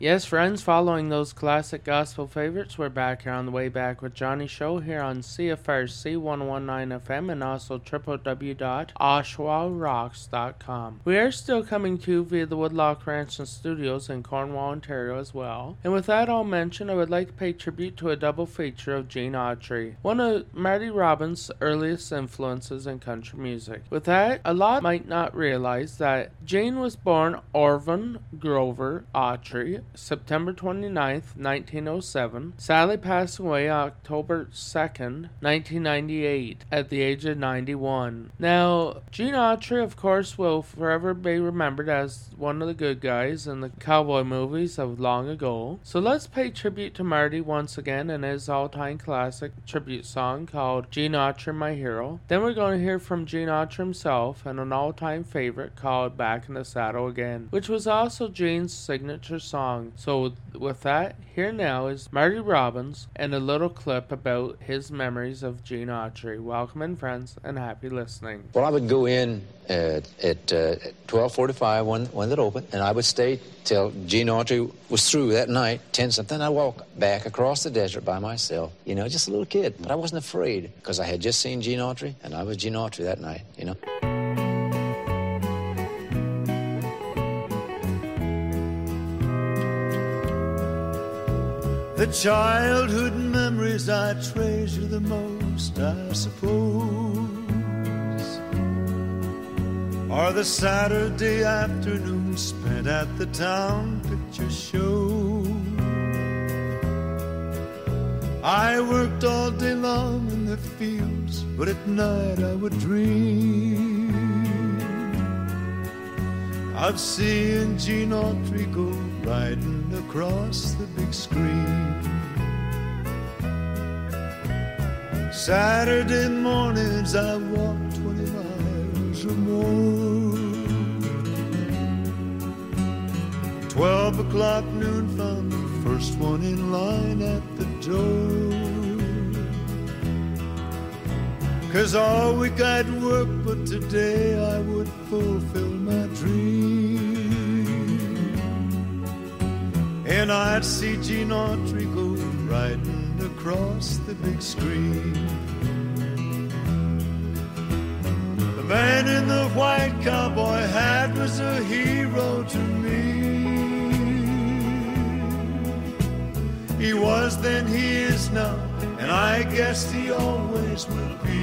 Yes, friends, following those classic gospel favorites, we're back here on the Way Back with Johnny show here on CFRC 119 FM and also www.oshawarocks.com. We are still coming to you via the Woodlock Ranch and Studios in Cornwall, Ontario as well. And with that all mentioned, I would like to pay tribute to a double feature of Gene Autry, one of Marty Robbins' earliest influences in country music. With that, a lot might not realize that Gene was born Orvin Grover Autry, September 29th, 1907, sadly passing away October 2nd, 1998, at the age of 91. Now, Gene Autry, of course, will forever be remembered as one of the good guys in the cowboy movies of long ago. So let's pay tribute to Marty once again in his all-time classic tribute song called Gene Autry, My Hero. Then we're going to hear from Gene Autry himself and an all-time favorite called Back in the Saddle Again, which was also Gene's signature song. So with that, here now is Marty Robbins and a little clip about his memories of Gene Autry. Welcome in, friends, and happy listening. Well, I would go in at 12:45 when it opened, and I would stay till Gene Autry was through that night, 10-something. I'd walk back across the desert by myself, just a little kid. But I wasn't afraid because I had just seen Gene Autry, and I was Gene Autry that night, The childhood memories I treasure the most, I suppose, are the Saturday afternoons spent at the town picture show. I worked all day long in the fields, but at night I would dream of seeing Gene Autry go riding across the big screen. Saturday mornings I walked 20 miles or more. 12 o'clock noon found the first one in line at the door. 'Cause all week I'd work, but today I would fulfill my dream. And I'd see Gene Autry go riding across the big screen. The man in the white cowboy hat was a hero to me. He was then, he is now, and I guess he always will be.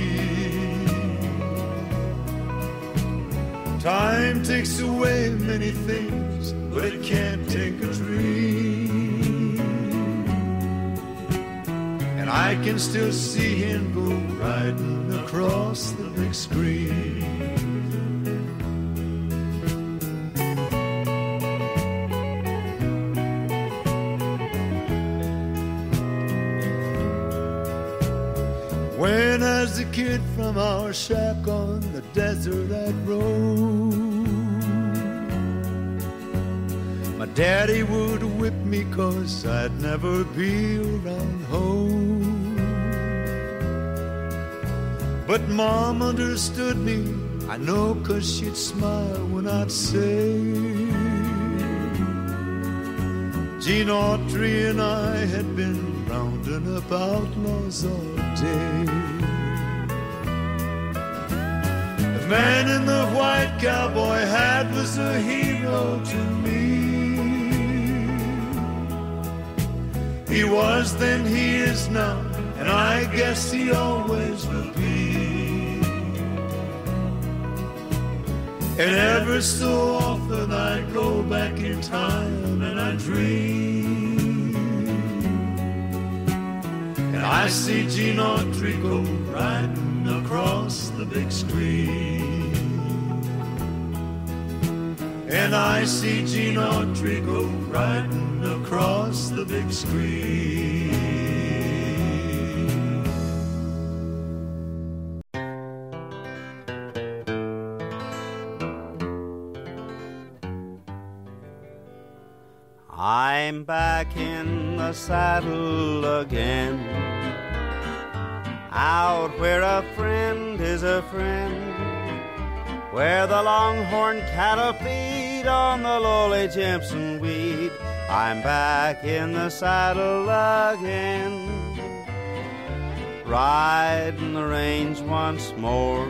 Time takes away many things, but it can't take a dream. And I can still see him go riding across the big screen. When as a kid from our shack on the desert I'd roam, my daddy would whip me 'cause I'd never be around home. But Mom understood me, I know, 'cause she'd smile when I'd say, Gene Autry and I had been rounding up outlaws all day. The man in the white cowboy hat was a hero to me. He was then, he is now, and I guess he always will be. And ever so often I go back in time and I dream, and I see Gene Autry go riding across the big screen. And I see Gene Autry go riding across the big screen. I'm back in the saddle again, out where a friend is a friend, where the longhorn cattle feed on the lowly Jimson weed. I'm back in the saddle again, riding the range once more,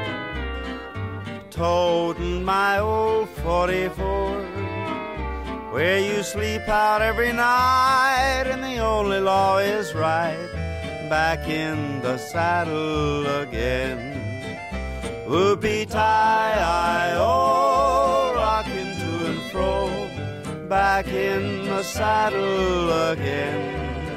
toting my old 44, where you sleep out every night and the only law is right. Back in the saddle again. Whoopee-tie-I-oh, rocking to and fro, back in the saddle again.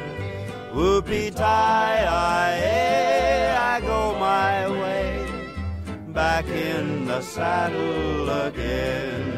Whoopee-tie-I-eh, I go my way, back in the saddle again.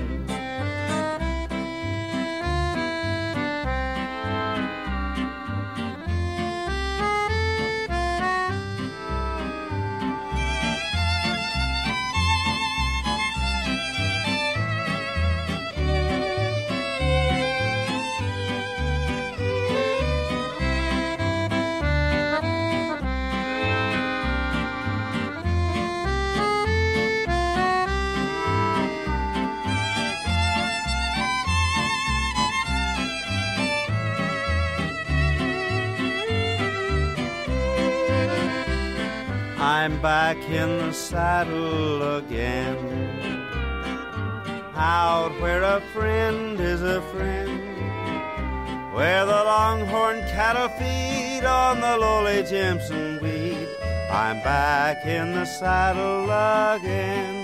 I'm back in the saddle again, out where a friend is a friend, where the longhorn cattle feed on the lowly Jimson weed. I'm back in the saddle again,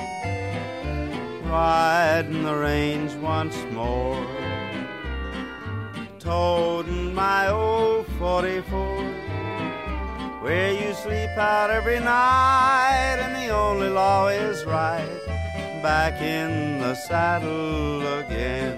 riding the range once more, toting my old 44, where you sleep out every night and the only law is right. Back in the saddle again.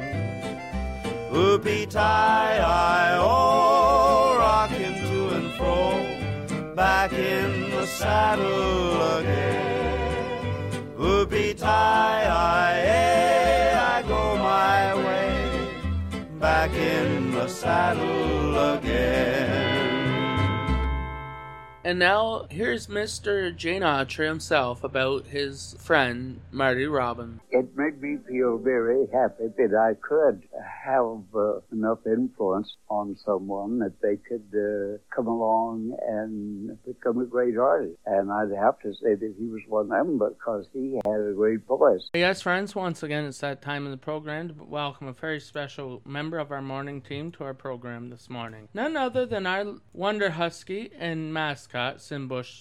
Whoopee-tie-I-oh, rocking to and fro, back in the saddle again. Whoopee-tie-I-eh, I go my way, back in the saddle again. And now, here's Mr. Gene Autry himself about his friend, Marty Robbins. It made me feel very happy that I could have enough influence on someone that they could come along and become a great artist. And I'd have to say that he was one of them because he had a great voice. Yes, friends, once again, it's that time in the program to welcome a very special member of our morning team to our program this morning. None other than our Wonder Husky and mascot, Simbush.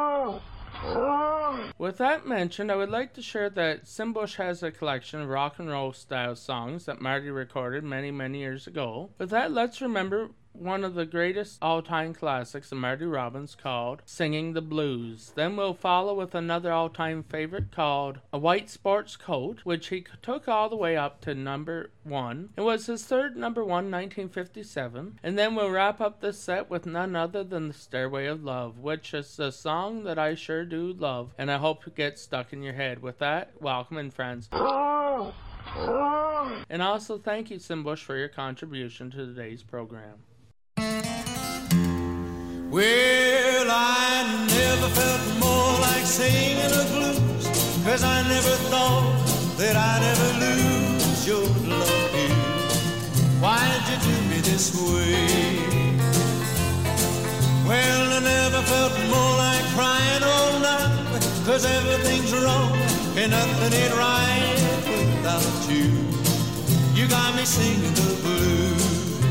With that mentioned, I would like to share that Simbush has a collection of rock and roll style songs that Marty recorded many, many years ago. With that, let's remember one of the greatest all-time classics of Marty Robbins called Singing the Blues. Then we'll follow with another all-time favorite called A White Sports Coat, which he took all the way up to number 1. It was his third number 1 in 1957. And then we'll wrap up this set with none other than The Stairway of Love, which is a song that I sure do love, and I hope it gets stuck in your head. With that, welcome in, friends. And also thank you, Simbush, for your contribution to today's program. Well, I never felt more like singing the blues, 'cause I never thought that I'd ever lose your love, you. Why'd you do me this way? Well, I never felt more like crying all night, 'cause everything's wrong and nothing ain't right without you. You got me singing the blues.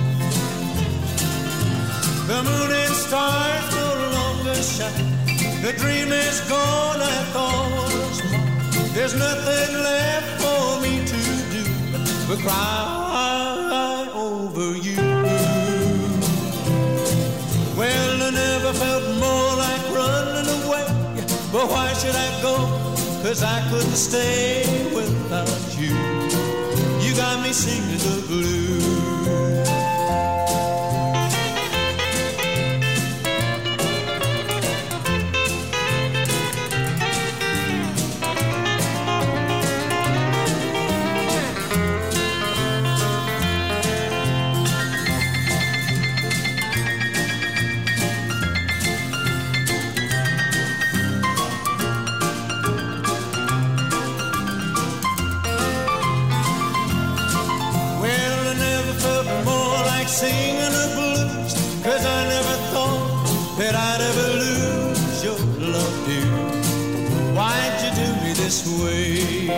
The moon and stars no longer shine. The dream is gone, I thought was mine. There's nothing left for me to do but cry over you. Well, I never felt more like running away, but why should I go? 'Cause I couldn't stay without you. You got me singing the blues. singing the blues, 'cause I never thought that I'd ever lose your love, dear. Why'd you do me this way?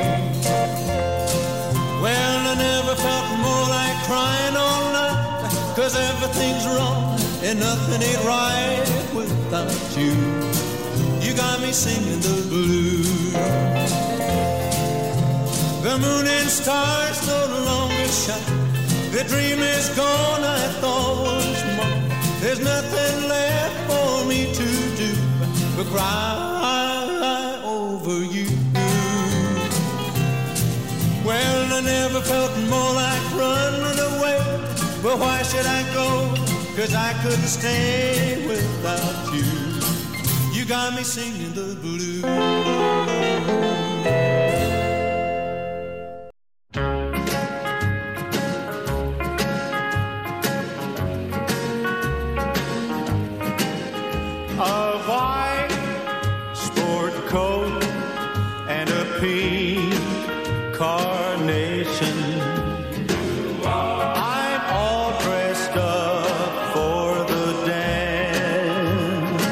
Well, I never felt more like crying all night, 'cause everything's wrong and nothing ain't right without you. You got me singing the blues. The moon and stars no longer shine. The dream is gone I thought was mine. There's nothing left for me to do but cry over you. Well, I never felt more like running away. But why should I go? 'Cause I couldn't stay without you. You got me singing the blues. Carnation. I'm all dressed up for the dance.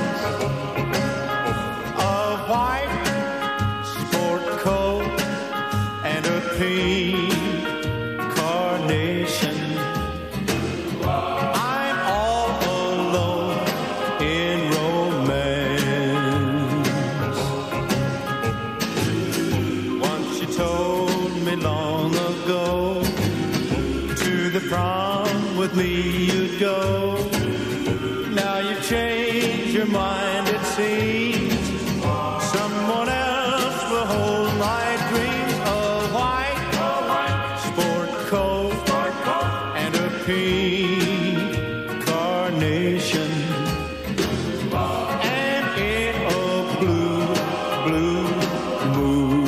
A white sport coat and a pink carnation. I'm all alone in romance. Once you told me long ago, to the prom with me you'd go. Now you've changed your mind, it seems. Someone else will hold my dreams. A white sport coat and a pink carnation. And in a blue moon.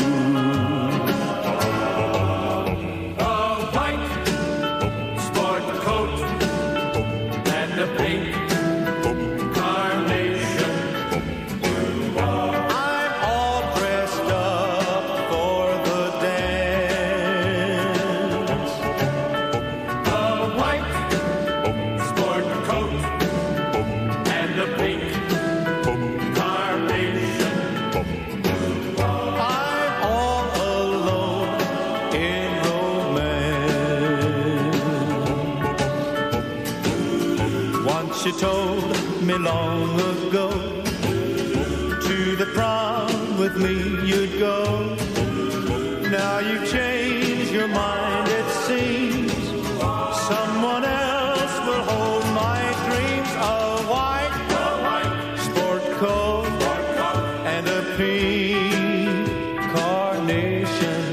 You told me long ago, to the prom with me you'd go. Now you've changed your mind, it seems. Someone else will hold my dreams. A white sport coat and a pink carnation.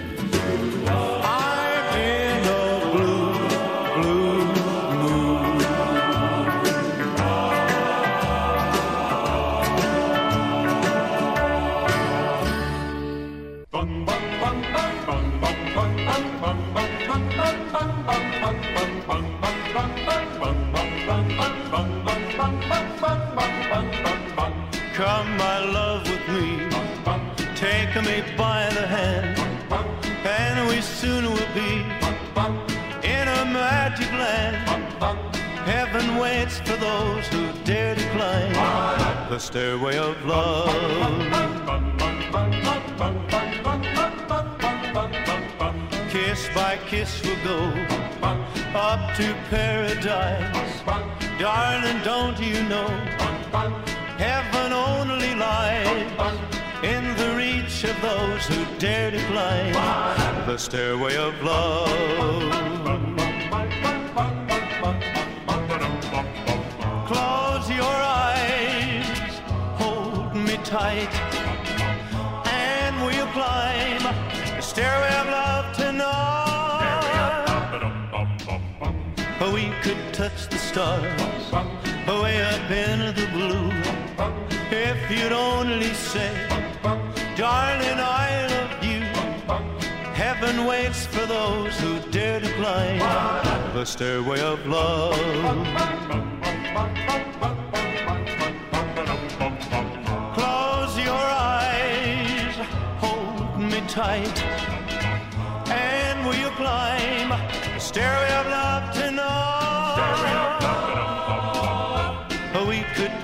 I'm in a blue moon. Come, my love, with me. Take me by the hand, and we soon will be in a magic land. Heaven waits for those who dare to climb the stairway of love. Kiss by kiss we'll go up to paradise. Darling, don't you know, heaven only lies in the reach of those who dare to climb the stairway of love. Close your eyes, hold me tight, and we'll climb the stairway of love tonight. We could touch the stars way up in the blue, if you'd only say, darling, I love you. Heaven waits for those who dare to climb the stairway of love. Close your eyes, hold me tight, and we'll climb the stairway of love tonight.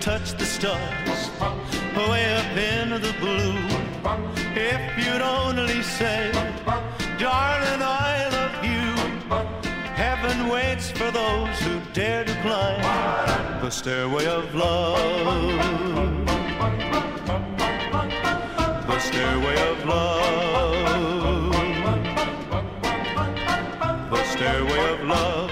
touch the stars, way up into the blue. If you'd only say, darling, I love you. Heaven waits for those who dare to climb the stairway of love. The stairway of love. The stairway of love.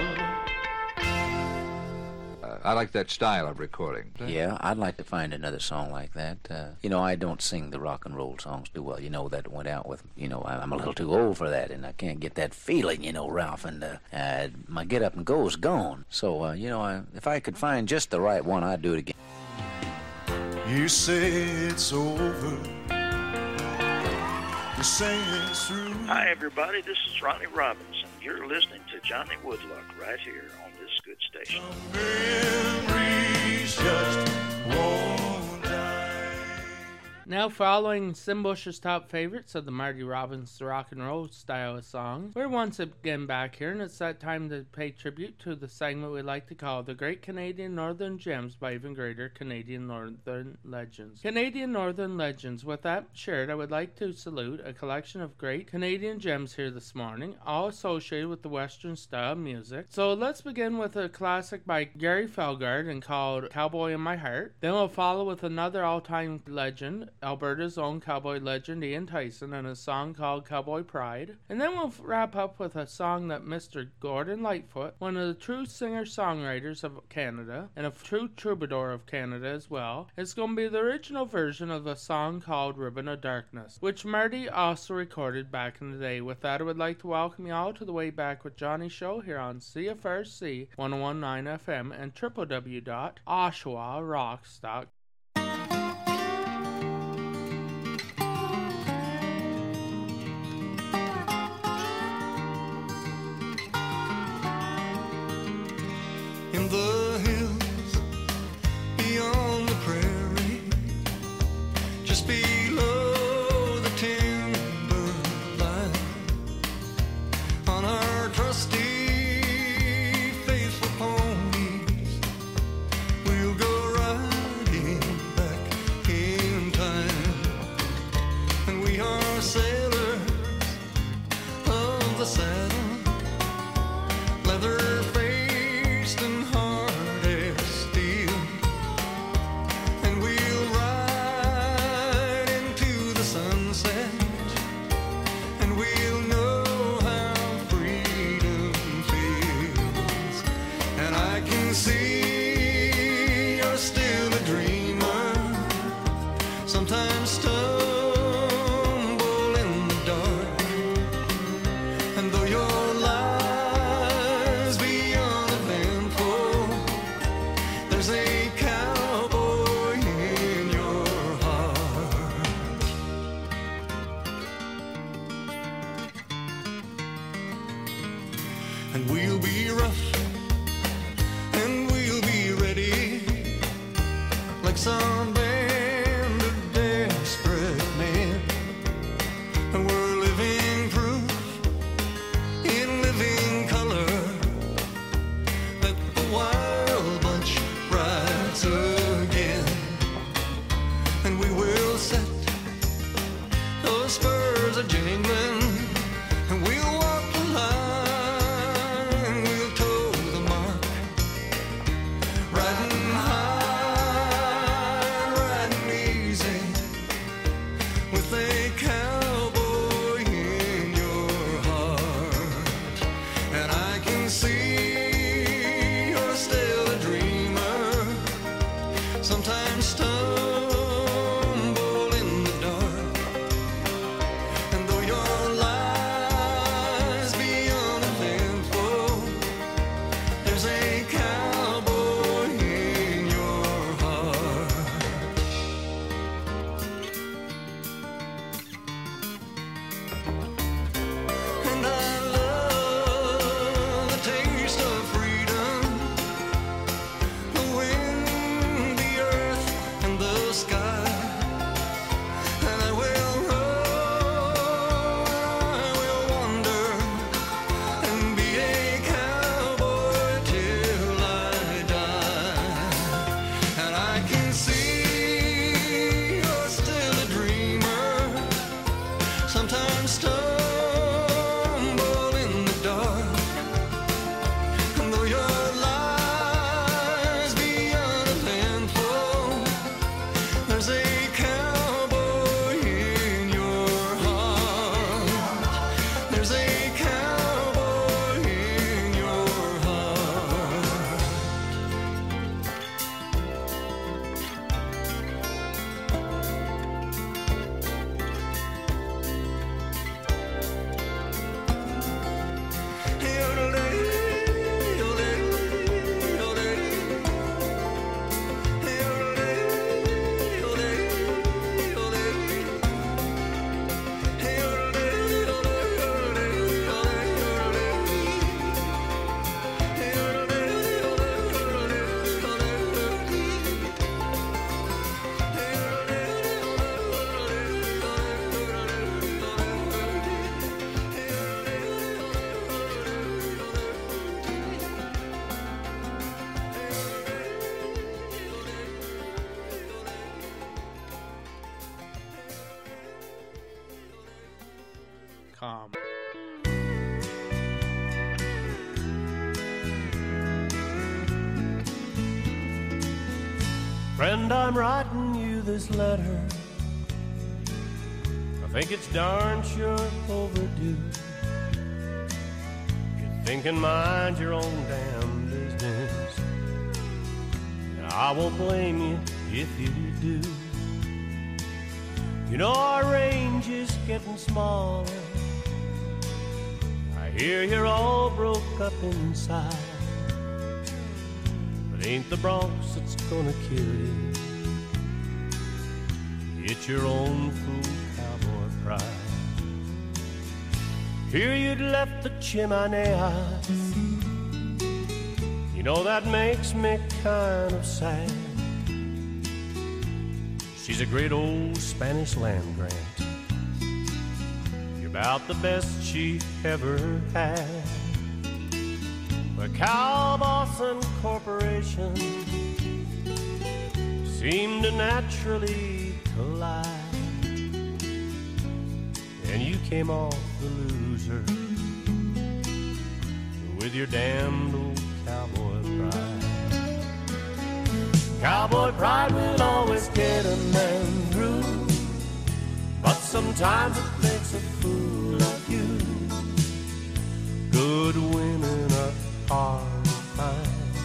I like that style of recording. Yeah, I'd like to find another song like that. I don't sing the rock and roll songs too well. That went out with, I'm a little too old for that, and I can't get that feeling, Ralph, and my get up and go is gone. So, if I could find just the right one, I'd do it again. You say it's over. You say it's through. Hi, everybody. This is Ronnie Robinson. You're listening to Johnny Woodlock right here on this good station. Memories just won't die. Now following Sim Bush's top favorites of the Marty Robbins rock and roll style of songs, we're once again back here, and it's that time to pay tribute to the segment we like to call The Great Canadian Northern Gems by Even Greater Canadian Northern Legends. Canadian Northern Legends. With that shared, I would like to salute a collection of great Canadian gems here this morning, all associated with the Western style music. So let's begin with a classic by Gary Felgard and called Cowboy in My Heart. Then we'll follow with another all-time legend, Alberta's own cowboy legend Ian Tyson, and a song called Cowboy Pride. And then we'll wrap up with a song that Mr. Gordon Lightfoot, one of the true singer-songwriters of Canada, and a true troubadour of Canada as well, is going to be the original version of a song called Ribbon of Darkness, which Marty also recorded back in the day. With that, I would like to welcome you all to the Way Back with Johnny show here on CFRC 101.9 FM and www.oshawarocks.com. In the hills, beyond the prairie, just below the timber line, on our trusty, faithful ponies, we'll go riding back in time. And we are sailors of the saddle, leather and hard as steel, and we'll ride into the sunset, and we'll know how freedom feels. And I can see you're still a dreamer, sometimes stumble in the dark, and though your life a cowboy in your heart. And we'll be rough and we'll be ready, like some band of desperate men. And we're living proof in living color that the wild bunch rides again. And we will set those spurs a jingling, and we'll walk the line, we'll toe the mark, riding high, riding easy, with a cowboy in your heart. And I can see you're still a dreamer, sometimes stumble in the dark, and though your lies beyond eventful, there's a cowboy in your heart. And I love the taste of freedom, the wind, the earth, and the sky. And I will roam, I will wander, and be a cowboy till I Friend, I'm writing you this letter. I think it's darn sure overdue. You think and mind your own damn business. I won't blame you if you do. You know our range is getting smaller. I hear you're all broke up inside. But ain't the Bronx that's gonna kill you. It's your own fool cowboy pride. Here you'd left the chimenea. You know that makes me kind of sad. She's a great old Spanish land grant. You're about the best she ever had. The Cow Boston Corporation seemed to naturally collide, and you came off the loser with your damned old cowboy pride. Cowboy pride will always get a man through, but sometimes it makes a fool of you. Good women are hard to find,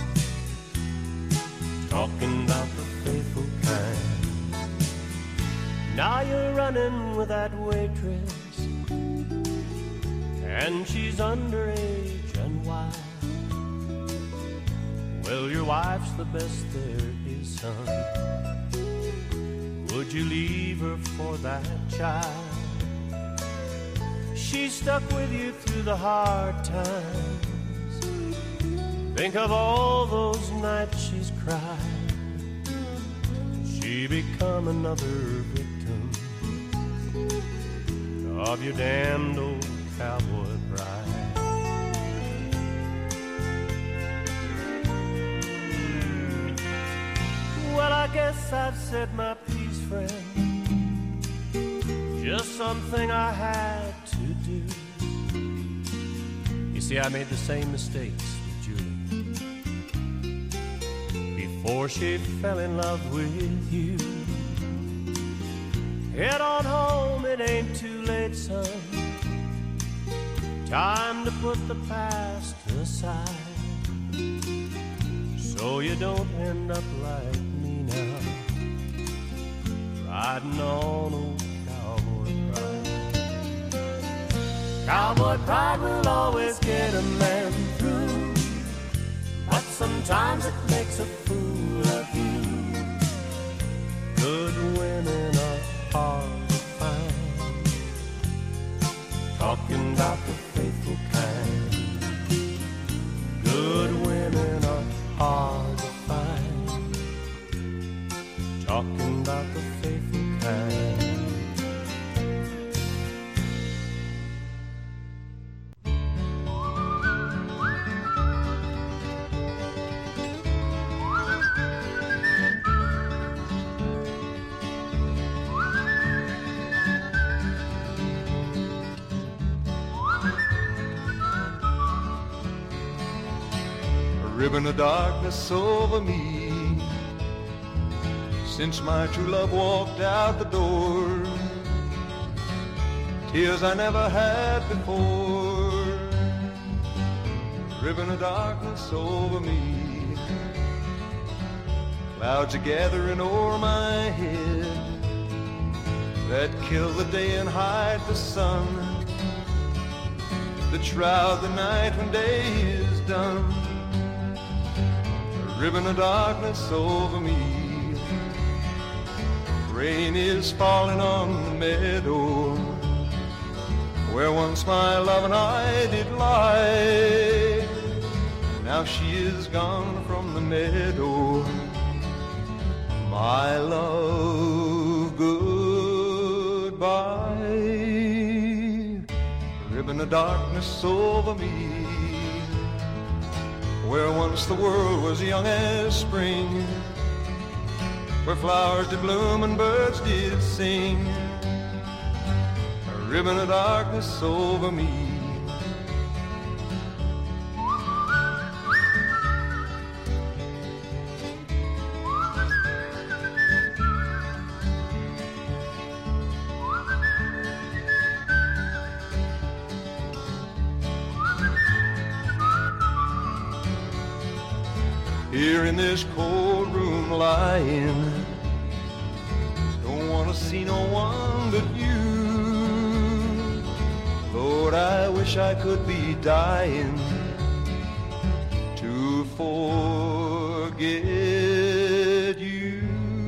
talking about the faithful kind. Now you're running with that waitress, and she's underage and wild. Well, your wife's the best there is, son. Would you leave her for that child? She stuck with you through the hard times. Think of all those nights she's cried. She become another victim of your damned old cowboy pride. Well, I guess I've said my piece, friend. Just something I had to do. You see, I made the same mistakes with Julie before she fell in love with you. Head on home, it ain't too late, son. Time to put the past aside, so you don't end up like me now, riding on old cowboy pride. Cowboy pride will always get a man through, but sometimes it makes a fool of you. Good women are hard to find, talking about the faithful kind. Good women are hard to find, talking about the faithful kind. Ribbon of darkness over me since my true love walked out the door. Tears I never had before. Ribbon of darkness over me. Clouds are gathering o'er my head that kill the day and hide the sun, that shroud the night when day is done. Ribbon of darkness over me. Rain is falling on the meadow where once my love and I did lie. Now she is gone from the meadow, my love, goodbye. Ribbon of darkness over me, where once the world was young as spring, where flowers did bloom and birds did sing. A ribbon of darkness over me. here in this cold room lying. Don't want to see no one but you. Lord, I wish I could be dying to forget you.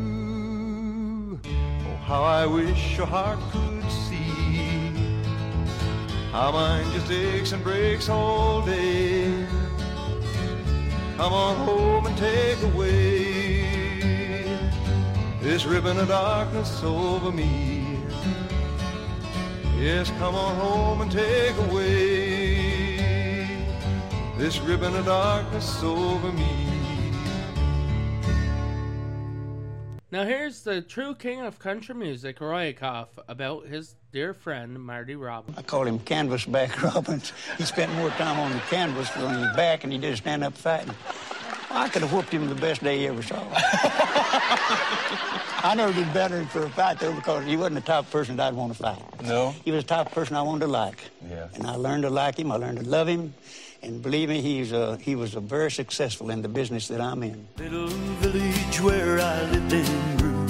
Oh, how I wish your heart could see how mine just aches and breaks all day. Come on home and take away this ribbon of darkness over me. Yes, come on home and take away this ribbon of darkness over me. Now here's the true king of country music, Roy Acuff, about his dear friend, Marty Robbins. I call him Canvasback Robbins. He spent more time on the canvas on his back and he did stand up fighting. I could have whooped him the best day he ever saw. I never did better for a fight, though, because he wasn't the type of person that I'd want to fight. No? He was the type of person I wanted to like. Yeah. And I learned to like him. I learned to love him. And believe me, he was very successful in the business that I'm in. Little village where I lived and grew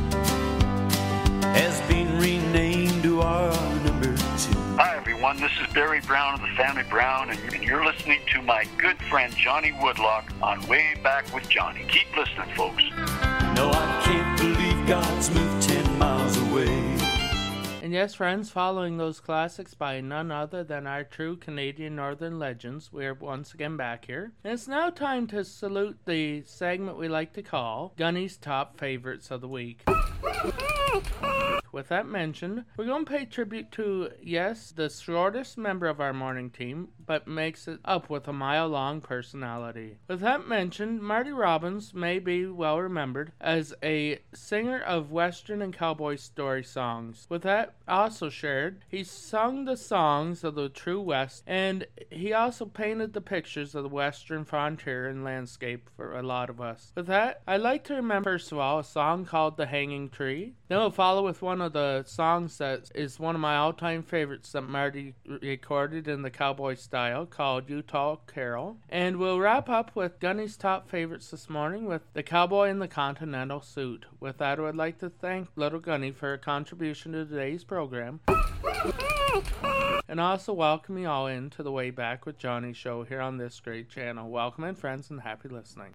has been renamed to our number 2. Hi, everyone. This is Barry Brown of the Family Brown, and you're listening to my good friend Johnny Woodlock on Way Back with Johnny. Keep listening, folks. No, I can't believe God's moved 10 miles away. And yes, friends, following those classics by none other than our true Canadian Northern legends, we're once again back here. And it's now time to salute the segment we like to call Gunny's Top Favorites of the Week. With that mentioned, we're going to pay tribute to, yes, the shortest member of our morning team, but makes it up with a mile-long personality. With that mentioned, Marty Robbins may be well remembered as a singer of Western and cowboy story songs. With that also shared, he sung the songs of the true West, and he also painted the pictures of the Western frontier and landscape for a lot of us. With that, I'd like to remember, first of all, a song called The Hanging Tree. Then we'll follow with one of the songs that is one of my all-time favorites that Marty recorded in the cowboy style, called Utah Carol. And we'll wrap up with Gunny's top favorites this morning with The Cowboy in the Continental Suit. With that, I would like to thank Little Gunny for her contribution to today's program. And also welcome you all into the Way Back with Johnny show here on this great channel. Welcome in, friends, and happy listening.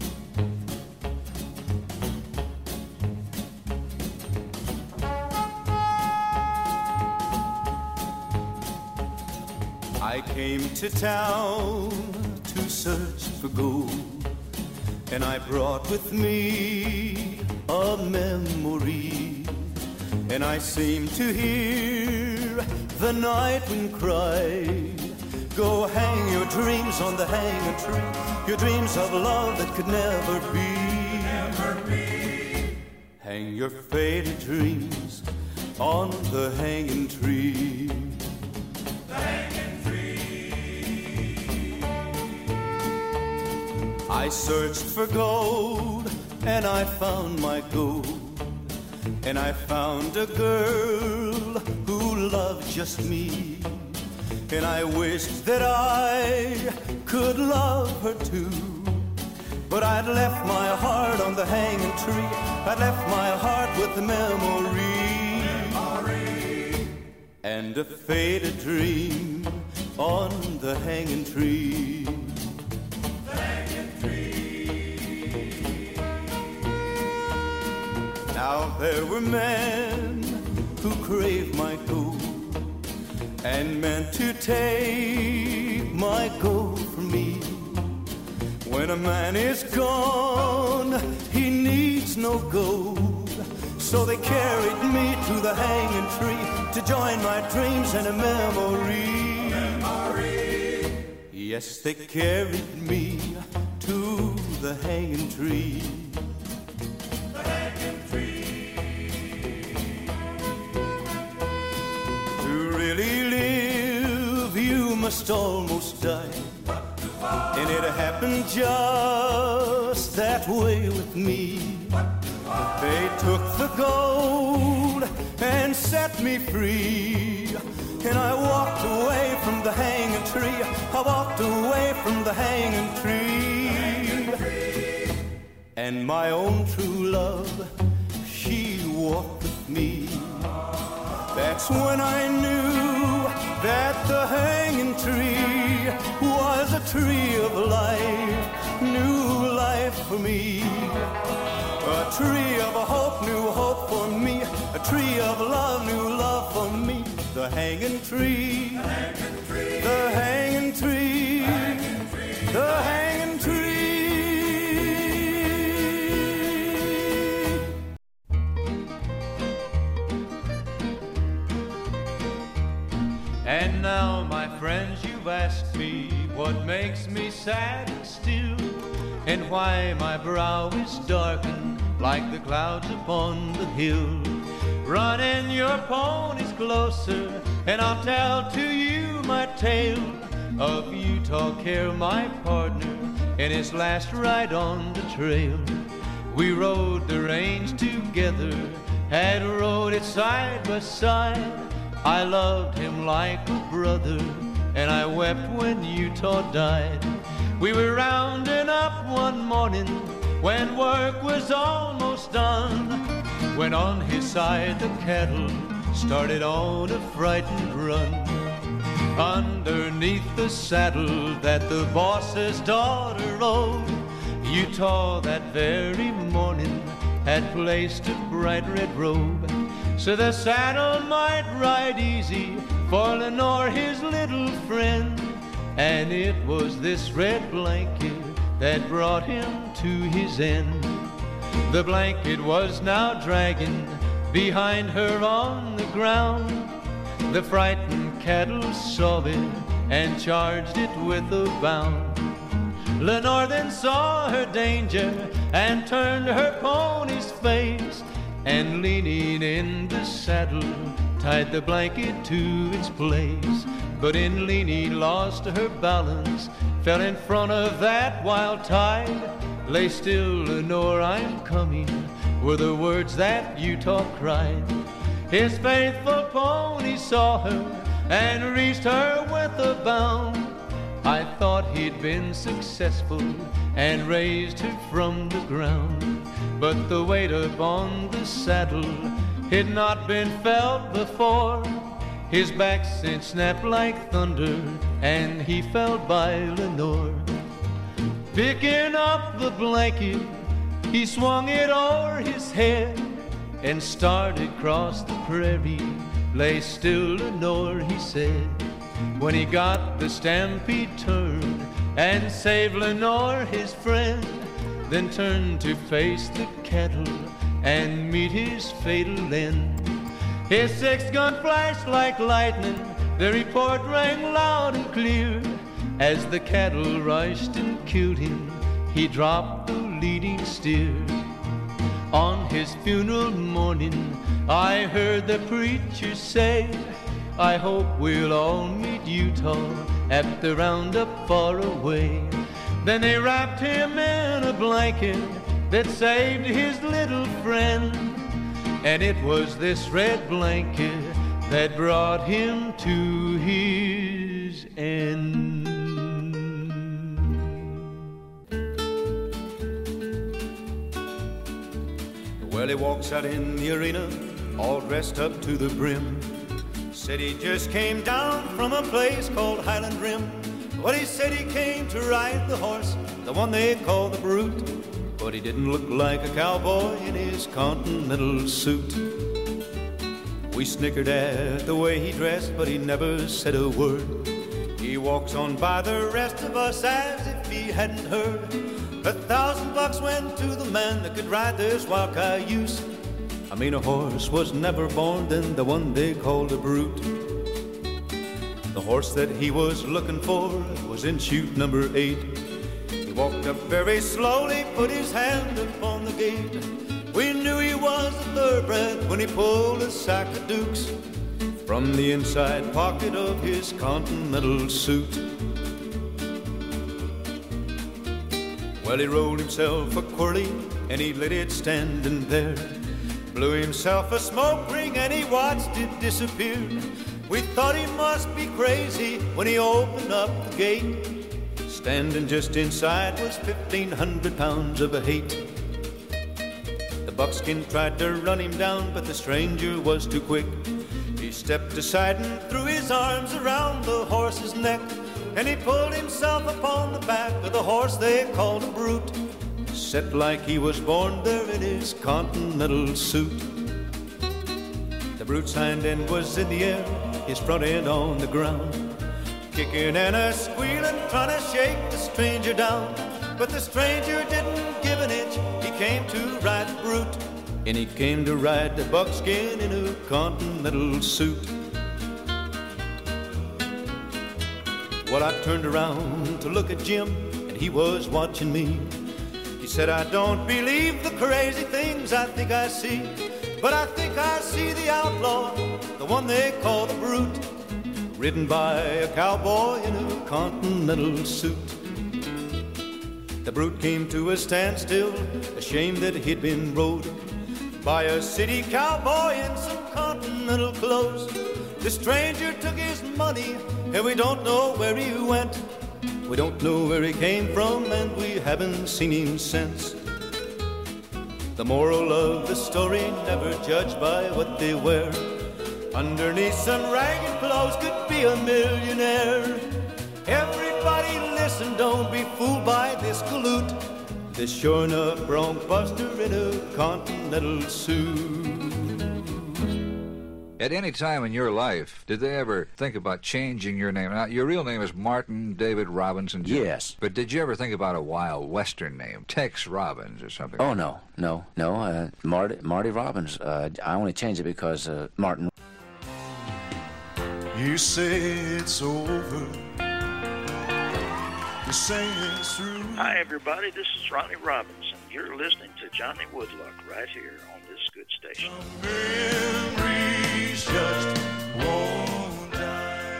I came to town to search for gold, and I brought with me a memory, and I seem to hear the night wind cry, go hang your dreams on the hanging tree, your dreams of love that could never be. Hang your faded dreams on the hanging tree. I searched for gold, and I found my gold, and I found a girl who loved just me, and I wished that I could love her too, but I'd left my heart on the hanging tree, I'd left my heart with the memory, and a faded dream on the hanging tree. Now there were men who craved my gold and meant to take my gold from me. When a man is gone, he needs no gold. So they carried me to the hanging tree to join my dreams and a memory. Yes, they carried me to the hanging tree. Must almost die, and it happened just that way with me. They took the gold and set me free, and I walked away from the hanging tree. I walked away from the hanging tree. and my own true love, she walked with me. That's when I knew that the hanging tree was a tree of life, new life for me. A tree of hope, new hope for me. A tree of love, new love for me. The hanging tree, the hanging tree, the hanging tree. And now, my friends, you've asked me what makes me sad still, and why my brow is darkened like the clouds upon the hill. Run in your ponies closer, and I'll tell to you my tale of Utah Care, my partner, in his last ride on the trail. We rode the range together, had rode it side by side. I loved him like a brother, and I wept when Utah died. We were rounding up one morning when work was almost done, when on his side the cattle started on a frightened run. Underneath the saddle that the boss's daughter rode, Utah that very morning had placed a bright red robe, so the saddle might ride easy for Lenore, his little friend. And it was this red blanket that brought him to his end. The blanket was now dragging behind her on the ground. The frightened cattle saw it and charged it with a bound. Lenore then saw her danger and turned her pony's face, and leaning in the saddle, tied the blanket to its place. But in leaning lost her balance, fell in front of that wild tide. Lay still, Lenore, I'm coming, were the words that Utah cried. His faithful pony saw her and reached her with a bound. I thought he'd been successful and raised her from the ground, but the weight upon the saddle had not been felt before. His backside snapped like thunder, and he fell by Lenore. Picking up the blanket, he swung it o'er his head and started across the prairie. Lay still, Lenore, he said. When he got the stampede turned and saved Lenore, his friend, then turned to face the cattle and meet his fatal end. His six-gun flashed like lightning, the report rang loud and clear. As the cattle rushed and killed him, he dropped the leading steer. On his funeral morning, I heard the preacher say, I hope we'll all meet Utah at the roundup far away. Then they wrapped him in a blanket that saved his little friend, and it was this red blanket that brought him to his end. Well, he walks out in the arena, all dressed up to the brim. Said he just came down from a place called Highland Rim. Well, he said he came to ride the horse, the one they call the Brute. But he didn't look like a cowboy in his continental suit. We snickered at the way he dressed, but he never said a word. He walks on by the rest of us as if he hadn't heard. $1,000 went to the man that could ride this wild cayuse. I mean, a horse was never born than the one they called a Brute. The horse that he was looking for was in chute number 8. He walked up very slowly, put his hand upon the gate. We knew he was a thoroughbred when he pulled a sack of dukes from the inside pocket of his continental suit. Well, he rolled himself a quirly and he let it standing there. Blew himself a smoke ring and he watched it disappear. We thought he must be crazy when he opened up the gate. Standing just inside was 1,500 pounds of hate. Buckskin tried to run him down, but the stranger was too quick. He stepped aside and threw his arms around the horse's neck, and he pulled himself upon the back of the horse they called a brute, set like he was born there in his continental suit. The brute's hind end was in the air, his front end on the ground, kicking and a squealing, trying to shake the stranger down. But the stranger didn't give an inch, he came to ride the brute, and he came to ride the Buckskin in a continental suit. Well, I turned around to look at Jim, and he was watching me. He said, I don't believe the crazy things I think I see, but I think I see the outlaw, the one they call the brute, ridden by a cowboy in a continental suit. The brute came to a standstill, ashamed that he'd been rode by a city cowboy in some continental clothes. The stranger took his money, and we don't know where he went. We don't know where he came from, and we haven't seen him since. The moral of the story, never judge by what they wear. Underneath some ragged clothes could be a millionaire. Everybody listen, don't be fooled by this galoot, this sure enough bronc buster in a continental suit. At any time in your life, did they ever think about changing your name? Now, your real name is Martin David Robinson Jr. Yes. But did you ever think about a wild Western name, Tex Robbins or something? Oh, no. Marty Robbins. I only changed it because Martin. You say it's over. You say it's through. Hi, everybody. This is Ronnie Robinson. You're listening to Johnny Woodluck right here on this good station. Memories just won't die.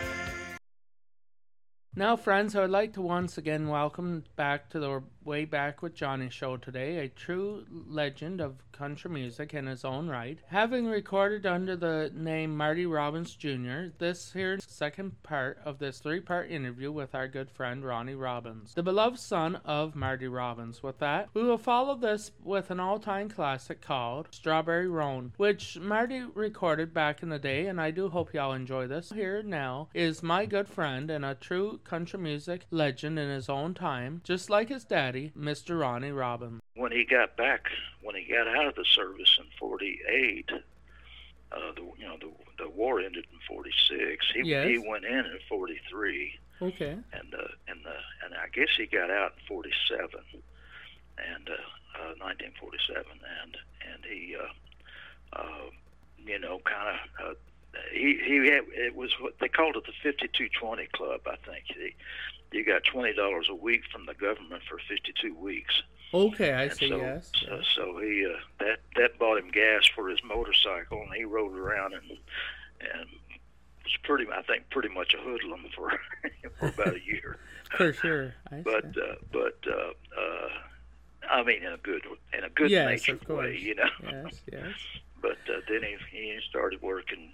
Now, friends, I would like to once again welcome back to the Way Back with Johnny show today, a true legend of country music in his own right. Having recorded under the name Marty Robbins Jr., this here is the second part of this three-part interview with our good friend Ronnie Robbins, the beloved son of Marty Robbins. With that, we will follow this with an all-time classic called Strawberry Roan, which Marty recorded back in the day, and I do hope y'all enjoy this. Here now is my good friend and a true country music legend in his own time, just like his daddy, Mr. Ronnie Robbins. When he got out of the service in '48, the war ended in '46. He went in '43. Okay. And I guess he got out in '47, and 1947, and he he had, it was what they called it, the 5220 Club, I think. You got $20 a week from the government for 52 weeks. Okay, I see. Yes. So he that bought him gas for his motorcycle, and he rode around and was pretty much a hoodlum for about a year. For sure. I mean, in a good yes, natured way, you know. Yes. But then he started working.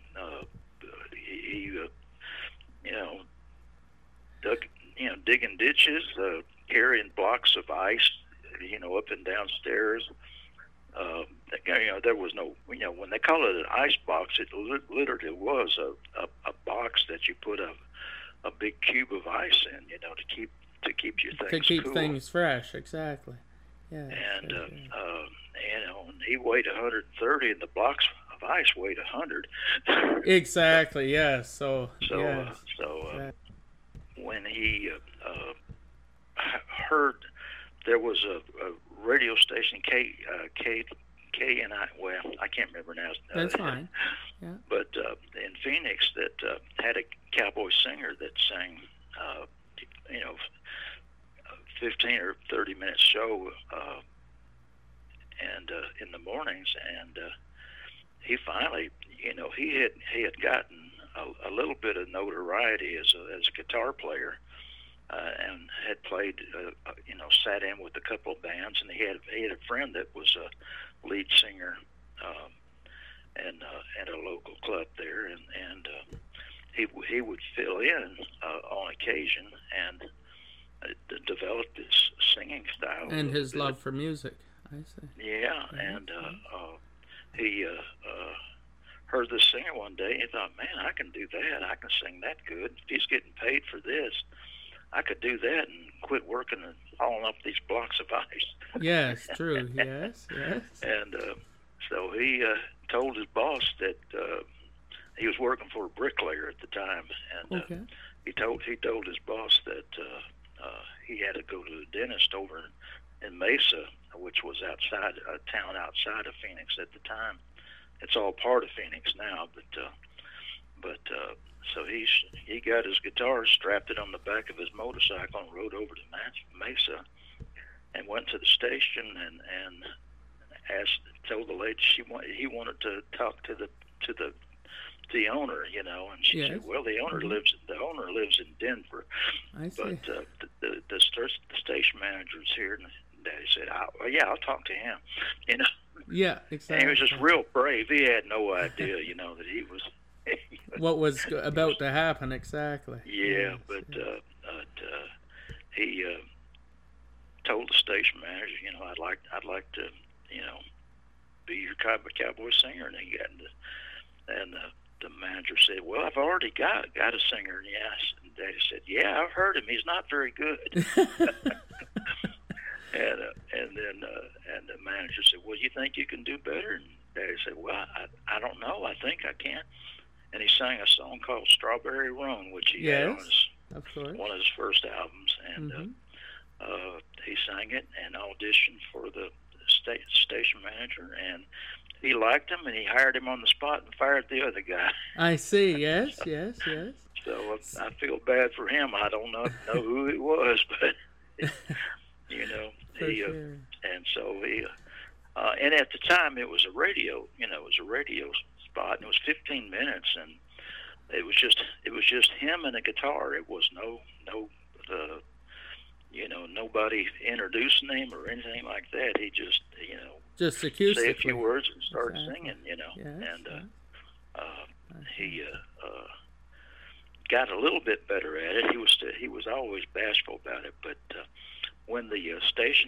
Digging ditches, carrying blocks of ice, up and down stairs. There was no, when they call it an ice box, it literally was a box that you put a big cube of ice in, to keep your things cool. Things fresh, exactly. Yeah. And and he weighed 130, and the blocks of ice weighed 100. Exactly. Yes. So when he heard there was a radio station, I can't remember now. That's fine. Yeah. But in Phoenix, that had a cowboy singer that sang, 15 or 30 minute show, and in the mornings, and he finally, he had gotten a little bit of notoriety as a guitar player, and had played, sat in with a couple of bands, and he had a friend that was a lead singer, at a local club there, and he would fill in on occasion, and developed his singing style. And his love for music, I see. Yeah, and he heard this singer one day, and he thought, man, I can do that. I can sing that good. If he's getting paid for this, I could do that and quit working and hauling up these blocks of ice. Yes, true. Yes. And so he told his boss that he was working for a bricklayer at the time, and he told his boss that he had to go to the dentist over in Mesa, which was outside a town outside of Phoenix at the time. It's all part of Phoenix now, but so he got his guitar, strapped it on the back of his motorcycle, and rode over to Mesa, and went to the station and told the lady he wanted to talk to the owner, you know, and she said, well, the owner lives in Denver, I see. but the station manager's here, and Daddy said, I'll talk to him, you know. Yeah, exactly. And he was just real brave. He had no idea, you know, that he was what was about to happen exactly. Yeah, but he told the station manager, you know, I'd like to, you know, be your cowboy singer, and he got and the manager said, well, I've already got a singer. And and Daddy said, yeah, I've heard him. He's not very good. And then the manager said, well, you think you can do better? And Daddy said, well, I don't know. I think I can. And he sang a song called Strawberry Roan, which he had on one of his first albums. And he sang it and auditioned for the station manager, and he liked him, and he hired him on the spot and fired the other guy. I see. Yes. So I feel bad for him. I don't know who it was, but you know, and so he, and at the time it was a radio, you know, it was a radio spot, and it was 15 minutes, and it was just him and a guitar. It was no, you know, nobody introducing him or anything like that. He just, you know, just acoustically say a few words and start singing, you know. And he got a little bit better at it. He was always bashful about it, but when the station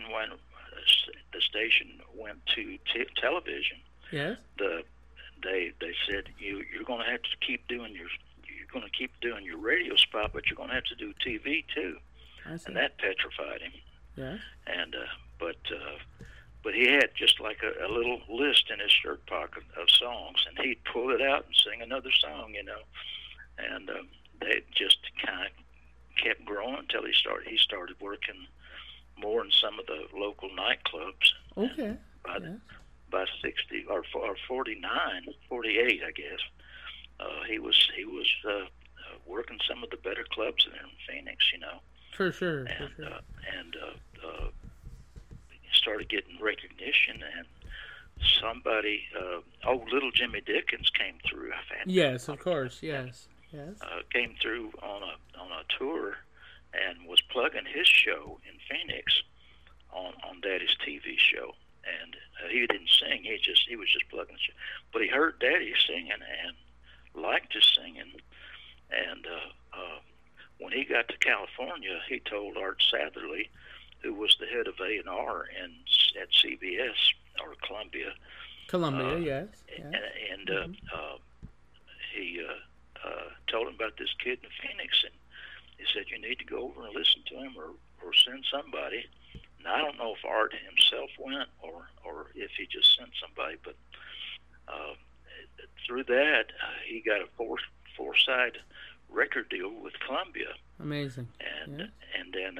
went to television, they said you're going to have to keep doing your radio spot, but you're going to have to do TV too. And that petrified him. Yeah. And but he had just like a little list in his shirt pocket of songs, and he'd pull it out and sing another song, you know. And they just kind of kept growing until he started working more in some of the local nightclubs. Okay. By 60 or 49, 48, I guess, he was working some of the better clubs there in Phoenix, you know. For sure. And started getting recognition, and somebody, little Jimmy Dickens came through. Yes, of course. Yes. Came through on a tour and was plugging his show in Phoenix on Daddy's TV show. And he didn't sing. He was just plugging the show. But he heard Daddy singing and liked his singing. And when he got to California, he told Art Satherley, who was the head of A&R at CBS or Columbia. Yes. And he told him about this kid in Phoenix, and he said, you need to go over and listen to him or send somebody. And I don't know if Art himself went or if he just sent somebody, but through that, he got a four-side record deal with Columbia. Amazing. And then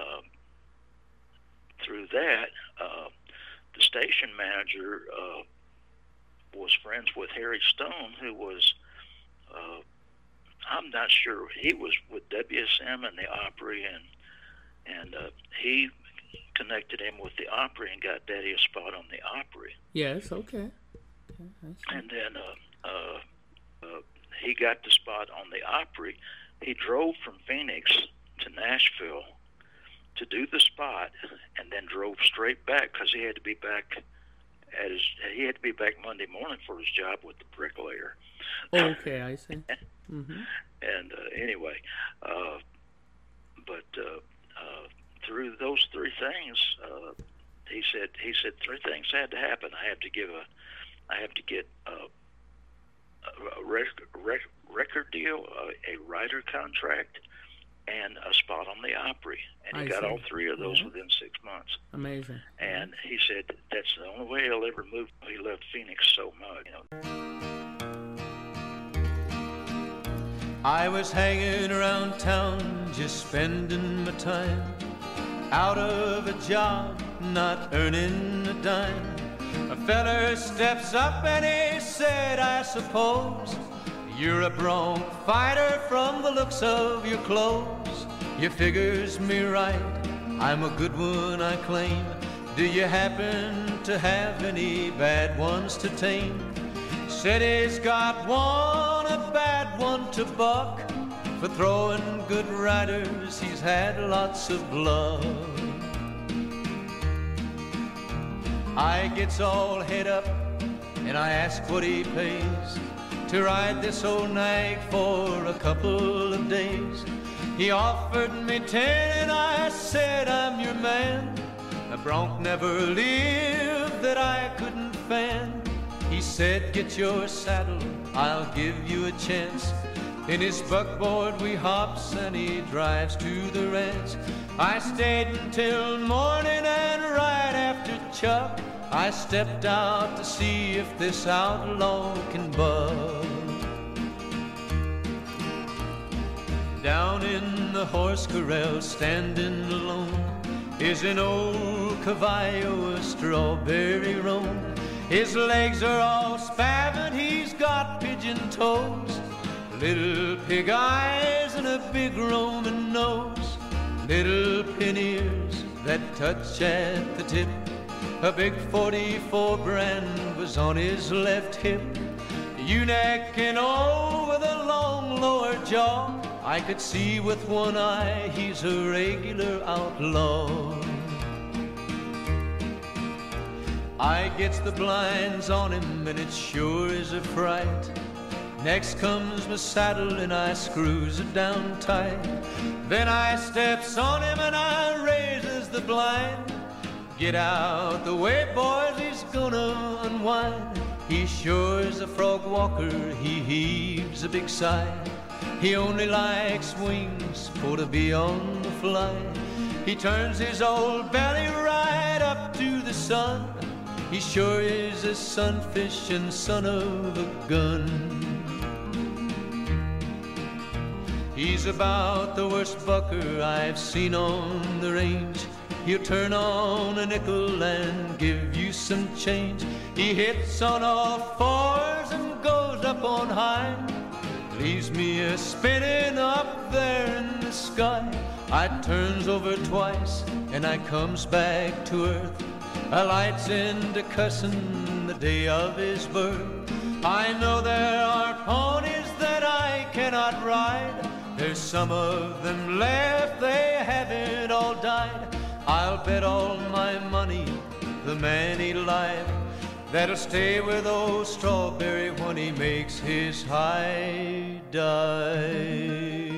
through that, the station manager was friends with Harry Stone, who was, I'm not sure, he was with WSM and the Opry, and he connected him with the Opry and got Daddy a spot on the Opry. Yes, okay. And then he got the spot on the Opry. He drove from Phoenix to Nashville to do the spot, and then drove straight back because he had to be back Monday morning for his job with the bricklayer. Okay, I see. Mm-hmm. And anyway, but through those three things, he said 3 things had to happen. I have to get a record deal, a writer contract, and a spot on the Opry. And he got all 3 of those within 6 months. Amazing. And he said that's the only way he'll ever move. He loved Phoenix so much. I was hanging around town, just spending my time, out of a job, not earning a dime. A feller steps up and he said, I suppose you're a bronc fighter from the looks of your clothes. You figures me right, I'm a good one, I claim. Do you happen to have any bad ones to tame? Said he's got one, a bad one to buck. For throwing good riders, he's had lots of luck. I gets all head up and I ask what he pays to ride this old nag for a couple of days. He offered me 10 and I said, I'm your man. A bronc never lived that I couldn't fan. He said, get your saddle, I'll give you a chance. In his buckboard we hops and he drives to the ranch. I stayed until morning and right after chuck, I stepped out to see if this outlaw can buck. Down in the horse corral, standing alone, is an old caballo, a strawberry roan. His legs are all spavined, he's got pigeon toes, little pig eyes and a big Roman nose, little pin ears that touch at the tip. A big 44 brand was on his left hip. Eunuch and all with a long lower jaw. I could see with one eye he's a regular outlaw. I gets the blinds on him and it sure is a fright. Next comes my saddle and I screws it down tight. Then I steps on him and I raises the blind. Get out the way, boys, he's gonna unwind. He sure is a frog walker, he heaves a big sigh. He only likes wings for to be on the fly. He turns his old belly right up to the sun. He sure is a sunfish and son of a gun. He's about the worst bucker I've seen on the range. He'll turn on a nickel and give you some change. He hits on all fours and goes up on high. Leaves me a spinning up there in the sky. I turns over twice and I comes back to earth. I lights into cussin' the day of his birth. I know there are ponies that I cannot ride. There's some of them left, they haven't all died. I'll bet all my money, the man he lied, that'll stay with old Strawberry when he makes his high dive.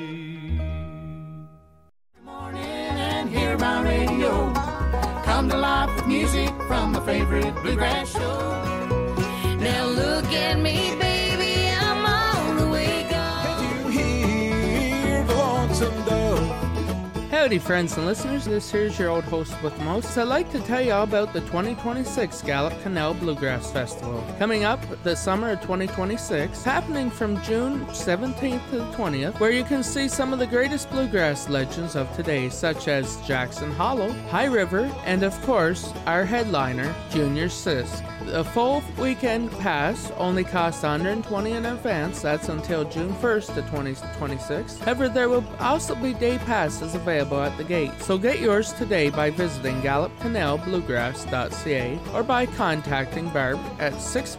Good morning and hear my radio. Come to life with music from my favorite bluegrass show. Now look at me, baby, I'm on the way gone. Can you hear the lonesome dove? Howdy friends and listeners, this here's your old host with the most. I'd like to tell you all about the 2026 Gallup Canal Bluegrass Festival. Coming up the summer of 2026, happening from June 17th to the 20th, where you can see some of the greatest bluegrass legends of today, such as Jackson Hollow, High River, and of course, our headliner, Junior Sisk. The full weekend pass only costs $120 in advance, that's until June 1st to 2026. However, there will also be day passes available at the gate, so get yours today by visiting GallupCanalBluegrass.ca or by contacting Barb at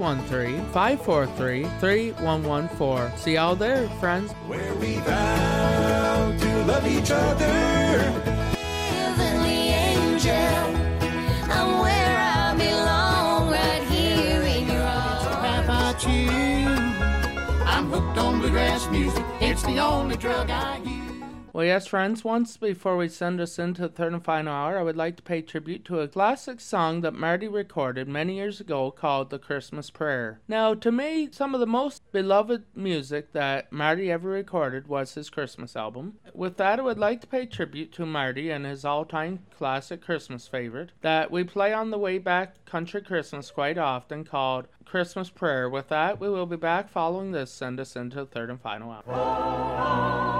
613-543-3114. See y'all there, friends. Where we vow to love each other. Heavenly angel, I'm where I belong, right here in your arms. The path I choose, I'm hooked on bluegrass music. It's the only drug I use. Well, yes, friends, once before we send us into the third and final hour, I would like to pay tribute to a classic song that Marty recorded many years ago called The Christmas Prayer. Now, to me, some of the most beloved music that Marty ever recorded was his Christmas album. With that, I would like to pay tribute to Marty and his all-time classic Christmas favorite that we play on the way back country Christmas quite often called Christmas Prayer. With that, we will be back following this. Send us into the third and final hour.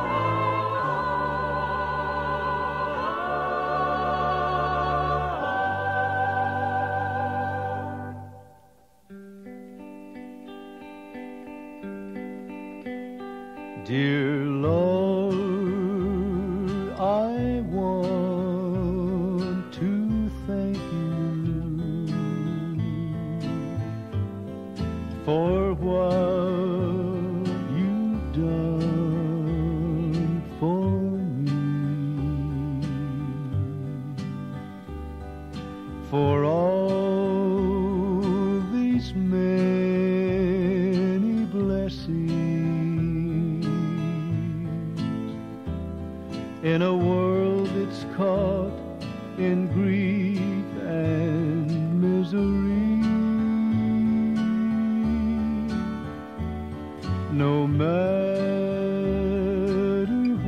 Dear Lord, I want to thank you for what you've done for me, for all these many blessings in a world that's caught in grief and misery. No matter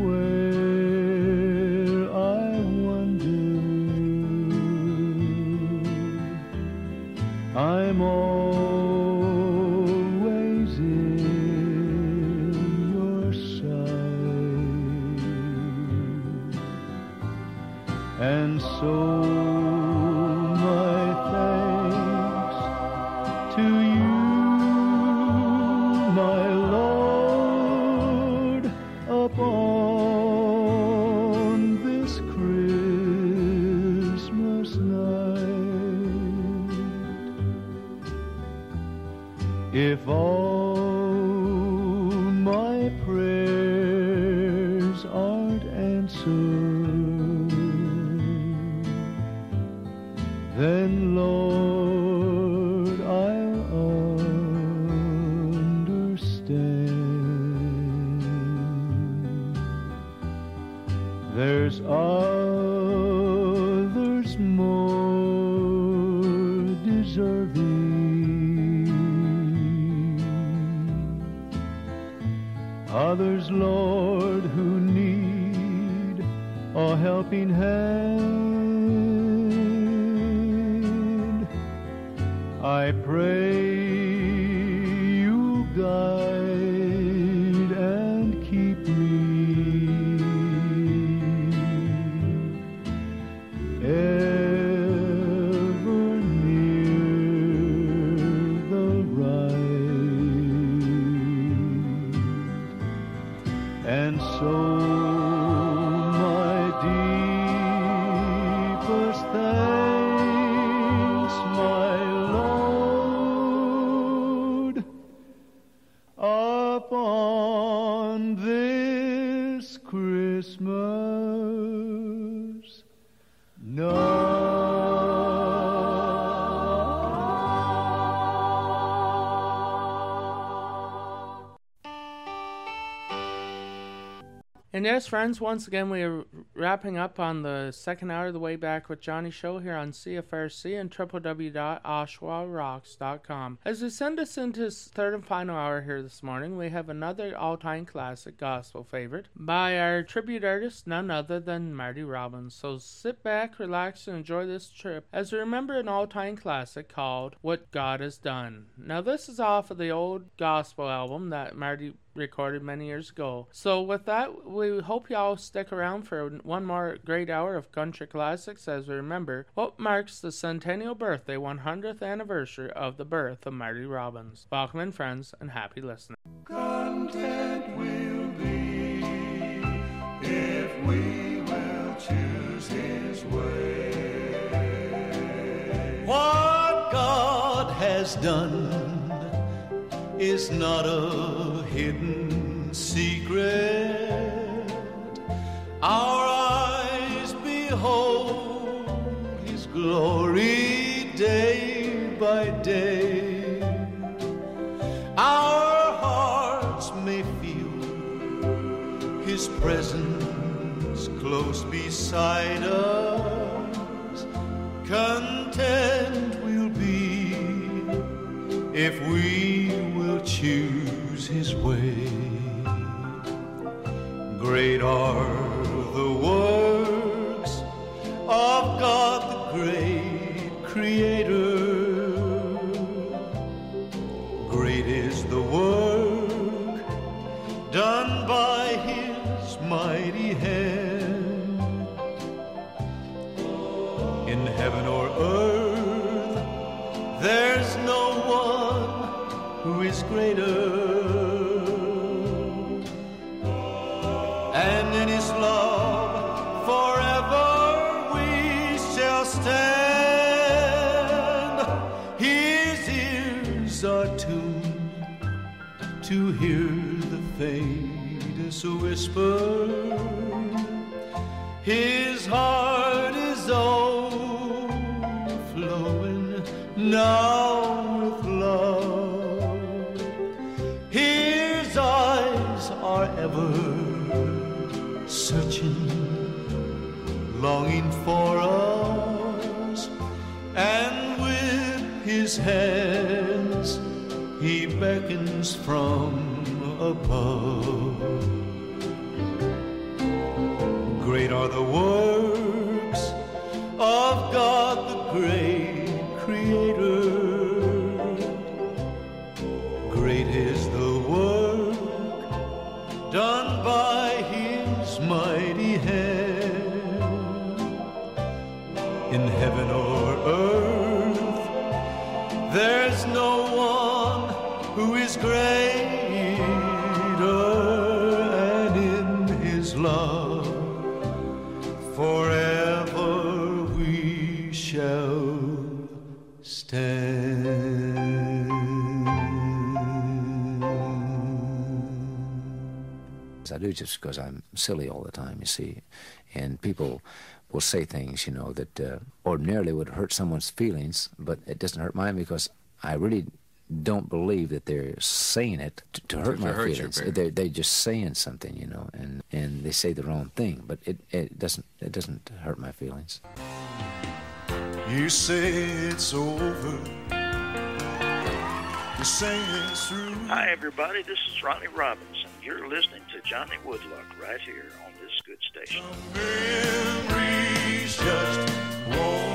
where I wander, I'm always in your sight. And so my thanks to you, my Lord, upon this Christmas night. If all my prayers aren't answered, then Lord, I'll understand. There's others more deserving, others, Lord, who need a helping hand. I pray you guide and keep me ever near the right. And so my deepest thanks, my Lord, upon this Christmas night. And yes, friends, once again, we are wrapping up on the second hour of the Way Back with Johnny show here on CFRC and www.oshawarocks.com. As we send us into this third and final hour here this morning, we have another all-time classic gospel favorite by our tribute artist, none other than Marty Robbins. So sit back, relax, and enjoy this trip as we remember an all-time classic called What God Has Done. Now, this is off of the old gospel album that Marty recorded many years ago. So with that, we hope y'all stick around for one more great hour of country classics as we remember what marks the centennial birthday 100th anniversary of the birth of Marty Robbins. Welcome in, friends, and happy listening. Content will be if we will choose His way. What God has done is not a hidden secret. Our eyes behold His glory day by day. Our hearts may feel His presence close beside us. Content we'll be if we will choose his way. Great are the works of God, the great Creator. Great is the work done by his mighty hand. In heaven or earth, there's no one who is greater. And in his love forever we shall stand. His ears are tuned to hear the faintest whisper. His heart is overflowing now with love. His eyes are ever searching, longing for us, and with his hands he beckons from above. Great are the works of God, the great Creator. Great is the work done by his mighty hand. In heaven or earth, there's no one who is greater, and in his love forever we shall stand. I do just because I'm silly all the time, you see, and people will say things, you know, that ordinarily would hurt someone's feelings, but it doesn't hurt mine because I really don't believe that they're saying it to hurt my feelings. They're just saying something, you know, and they say the wrong thing, but it doesn't hurt my feelings. You say it's over. You say it's through. Hi, everybody. This is Ronnie Robinson. You're listening to Johnny Woodlock right here on this good station. Memories just won't